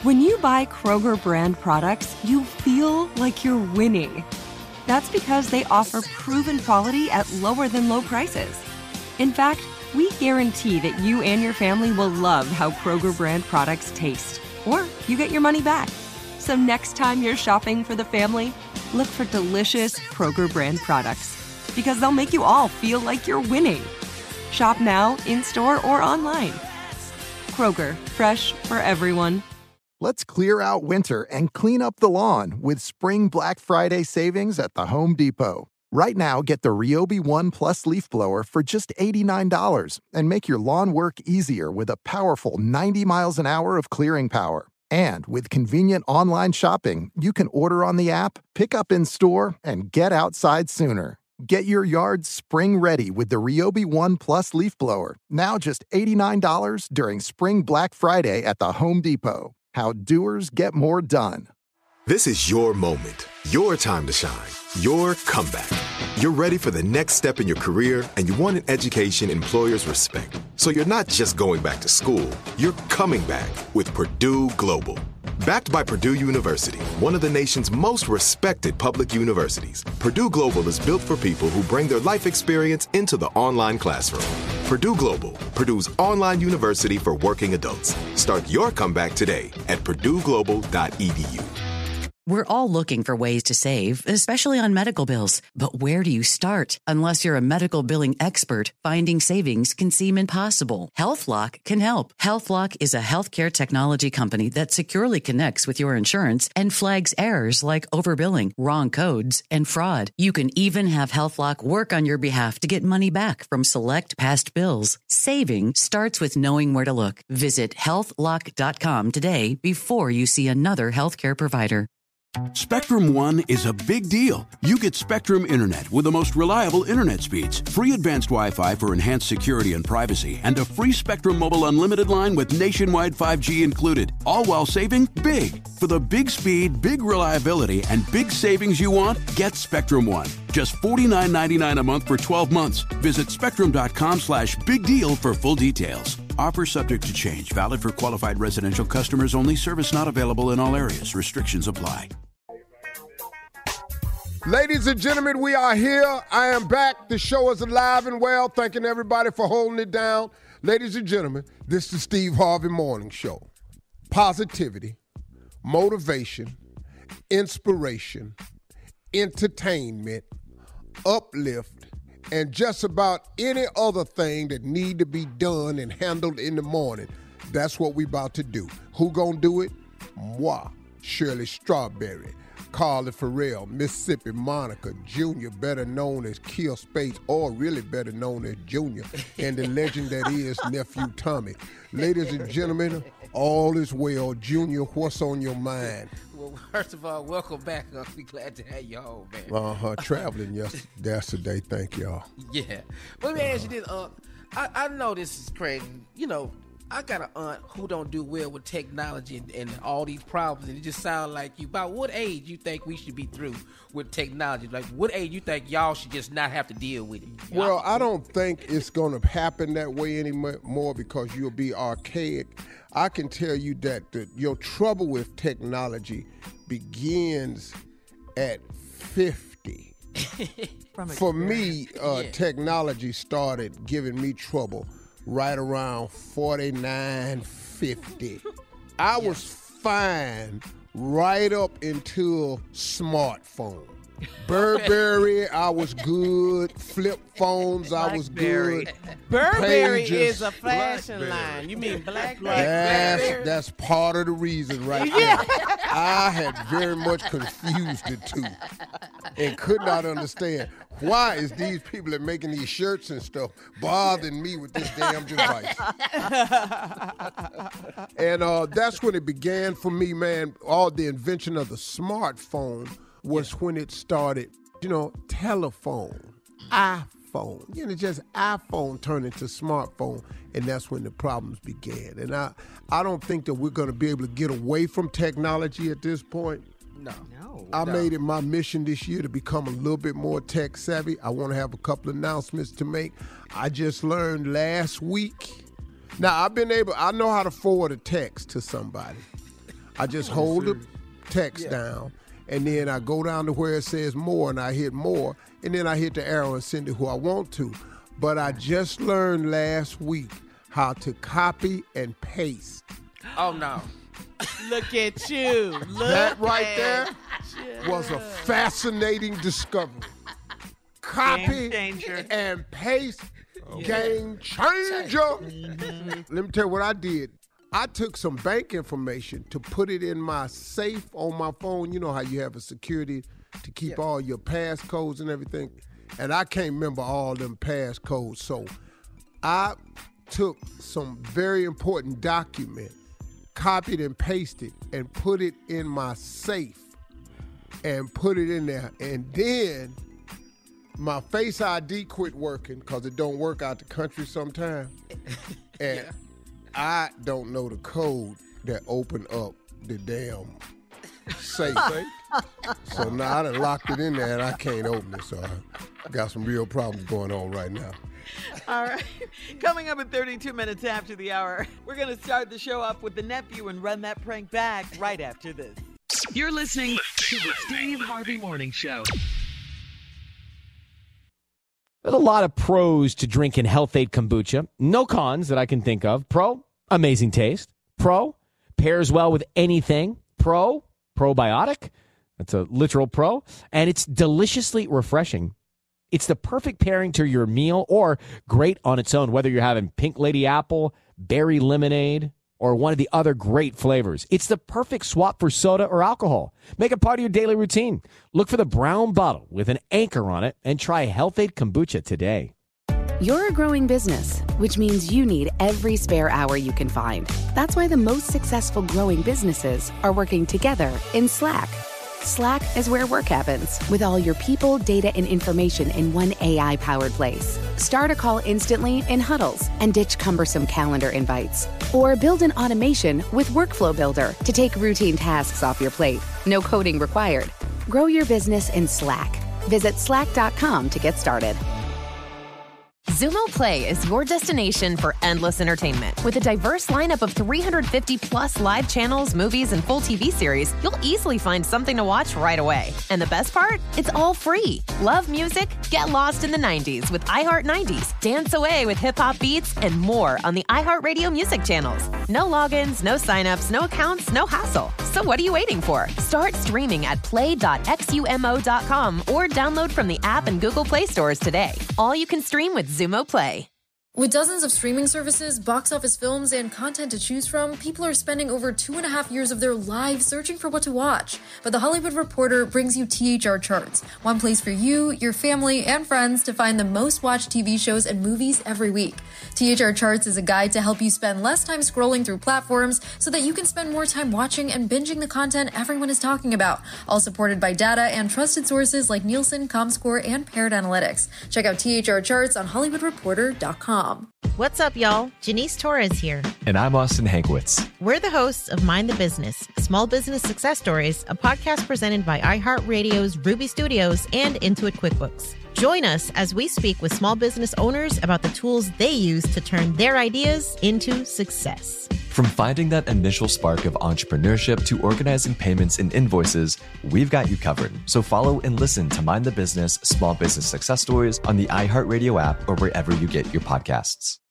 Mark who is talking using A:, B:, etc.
A: When you buy Kroger brand products, you feel like you're winning. That's because they offer proven quality at lower than low prices. In fact, we guarantee that you and your family will love how Kroger brand products taste, or you get your money back. So next time you're shopping for the family, look for delicious Kroger brand products, because they'll make you all feel like you're winning. Shop now, in-store, or online. Kroger, fresh for everyone.
B: Let's clear out winter and clean up the lawn with Spring Black Friday savings at the Home Depot. Right now, get the Ryobi One Plus leaf blower for just $89 and make your lawn work easier with a powerful 90 miles an hour of clearing power. And with convenient online shopping, you can order on the app, pick up in store, and get outside sooner. Get your yard spring ready with the Ryobi One Plus leaf blower, now just $89 during Spring Black Friday at the Home Depot. How doers get more done.
C: This is your moment, your time to shine, your comeback. You're ready for the next step in your career, and you want an education employers respect. So you're not just going back to school, you're coming back with Purdue Global. Backed by Purdue University, one of the nation's most respected public universities, Purdue Global is built for people who bring their life experience into the online classroom. Purdue Global, Purdue's online university for working adults. Start your comeback today at purdueglobal.edu.
D: We're all looking for ways to save, especially on medical bills. But where do you start? Unless you're a medical billing expert, finding savings can seem impossible. HealthLock can help. HealthLock is a healthcare technology company that securely connects with your insurance and flags errors like overbilling, wrong codes, and fraud. You can even have HealthLock work on your behalf to get money back from select past bills. Saving starts with knowing where to look. Visit healthlock.com today before you see another healthcare provider.
E: Spectrum One is a big deal. You get Spectrum Internet with the most reliable internet speeds, free advanced Wi-Fi for enhanced security and privacy, and a free Spectrum Mobile Unlimited line with nationwide 5G included, all while saving big. For the big speed, big reliability, and big savings you want, get Spectrum One. Just $49.99 a month for 12 months. Visit spectrum.com/big deal for full details. Offer subject to change. Valid for qualified residential customers only. Service not available in all areas. Restrictions apply.
F: Ladies and gentlemen, we are here. I am back. The show is alive and well. Thanking everybody for holding it down. Ladies and gentlemen, this is the Steve Harvey Morning Show. Positivity, motivation, inspiration, entertainment, uplift, and just about any other thing that need to be done and handled in the morning. That's what we about to do. Who gonna do it? Moi, Shirley Strawberry, Carly Farrell, Mississippi Monica, Jr., better known as Kill Space, or really better known as Junior, and the legend that is Nephew Tommy. Ladies and gentlemen, all is well. Junior, what's on your mind?
G: Well, first of all, welcome back. I'll be glad to have you home, man.
F: Traveling yesterday. Thank y'all.
G: Yeah. But let me ask you this. I know this is crazy. You know, I got an aunt who don't do well with technology and all these problems, and it just sounds like you. About what age you think we should be through with technology? Like, what age you think y'all should just not have to deal with it?
F: Well, I don't think it's going to happen that way anymore because you'll be archaic. I can tell you that your trouble with technology begins at 50. For me, technology started giving me trouble right around 49, 50. I was fine right up until smartphone. Burberry, I was good. Flip phones, I was good.
H: Burberry
F: Pages,
H: is a fashion line. You mean Blackberry?
F: That's part of the reason right there. I had very much confused the two and could not understand why is these people that making these shirts and stuff bothering me with this damn device. And that's when it began for me, man. All the invention of the smartphone was when it started, telephone, iPhone. Just iPhone turned into smartphone, and that's when the problems began. And I don't think that we're going to be able to get away from technology at this point.
G: No.
F: I made it my mission this year to become a little bit more tech savvy. I want to have a couple of announcements to make. I just learned last week. Now, I know how to forward a text to somebody. I just hold the text down, and then I go down to where it says more, and I hit more, and then I hit the arrow and send it who I want to. But I just learned last week how to copy and paste.
G: Oh, no.
H: Look at you.
F: That right there was a fascinating discovery. Copy and paste, game changer. Let me tell you what I did. I took some bank information to put it in my safe on my phone. You know how you have a security to keep all your passcodes and everything. And I can't remember all them passcodes. So I took some very important document, copied and pasted, and put it in my safe and put it in there. And then my Face ID quit working because it don't work out the country sometimes. And I don't know the code that opened up the damn safe. So now I done locked it in there and I can't open it. So I got some real problems going on right now.
I: All right. Coming up at 32 minutes after the hour, we're going to start the show off with the nephew and run that prank back right after this.
J: You're listening to the Steve Harvey Morning Show.
K: There's a lot of pros to drinking Health-Ade kombucha. No cons that I can think of. Pro, amazing taste. Pro, pairs well with anything. Pro, probiotic. That's a literal pro. And it's deliciously refreshing. It's the perfect pairing to your meal or great on its own, whether you're having Pink Lady Apple, berry lemonade, or one of the other great flavors. It's the perfect swap for soda or alcohol. Make it part of your daily routine. Look for the brown bottle with an anchor on it and try Health-Ade kombucha today.
L: You're a growing business, which means you need every spare hour you can find. That's why the most successful growing businesses are working together in Slack. Slack is where work happens, with all your people, data, and information in one AI-powered place. Start a call instantly in huddles and ditch cumbersome calendar invites. Or build an automation with Workflow Builder to take routine tasks off your plate. No coding required. Grow your business in Slack. Visit slack.com to get started.
M: Xumo Play is your destination for endless entertainment. With a diverse lineup of 350 plus live channels, movies, and full TV series, you'll easily find something to watch right away. And the best part? It's all free. Love music? Get lost in the 90s with iHeart 90s. Dance away with hip-hop beats and more on the iHeartRadio music channels. No logins, no signups, no accounts, no hassle. So what are you waiting for? Start streaming at play.xumo.com or download from the app and Google Play stores today. All you can stream with Xumo Play.
N: With dozens of streaming services, box office films, and content to choose from, people are spending over 2.5 years of their lives searching for what to watch. But The Hollywood Reporter brings you THR Charts, one place for you, your family, and friends to find the most watched TV shows and movies every week. THR Charts is a guide to help you spend less time scrolling through platforms so that you can spend more time watching and binging the content everyone is talking about, all supported by data and trusted sources like Nielsen, Comscore, and Paired Analytics. Check out THR Charts on HollywoodReporter.com.
O: What's up, y'all? Janice Torres here.
P: And I'm Austin Hankwitz.
O: We're the hosts of Mind the Business, Small Business Success Stories, a podcast presented by iHeartRadio's Ruby Studios and Intuit QuickBooks. Join us as we speak with small business owners about the tools they use to turn their ideas into success.
P: From finding that initial spark of entrepreneurship to organizing payments and invoices, we've got you covered. So follow and listen to Mind the Business Small Business Success Stories on the iHeartRadio app or wherever you get your podcasts.